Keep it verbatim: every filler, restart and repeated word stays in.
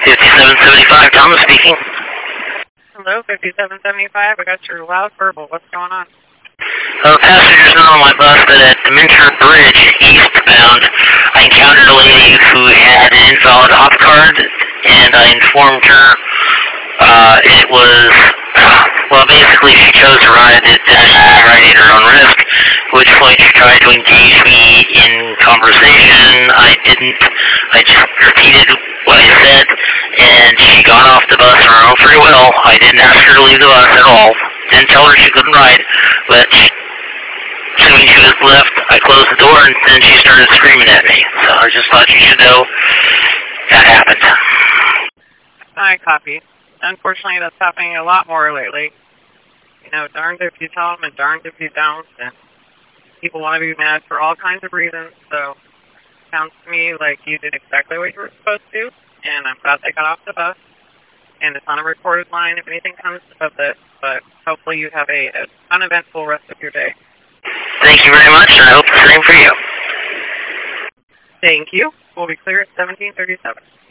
fifty-seven seventy-five, Thomas speaking. Hello, fifty-seven seventy-five. I got your loud verbal. What's going on? Uh, passengers know on my bus that at Dementor Bridge, eastbound, I encountered a lady who had an invalid hop card, and I informed her uh, it was, well, basically she chose to ride it and riding at her own risk, at which point she tried to engage me in conversation. I didn't. I just repeated what I said, and she got off the bus on her own free will. I didn't ask her to leave the bus at all. Didn't tell her she couldn't ride, but she, as soon as she was left, I closed the door, and then she started screaming at me. So I just thought you should know that happened. I copy. Unfortunately, that's happening a lot more lately. You know, darned if you tell them and darned if you don't, and people want to be mad for all kinds of reasons, so it sounds to me like you did exactly what you were supposed to, and I'm glad they got off the bus, and it's on a recorded line if anything comes of this, but hopefully you have a, a uneventful rest of your day. Thank you very much, and I hope the same for you. Thank you. We'll be clear at seventeen thirty-seven.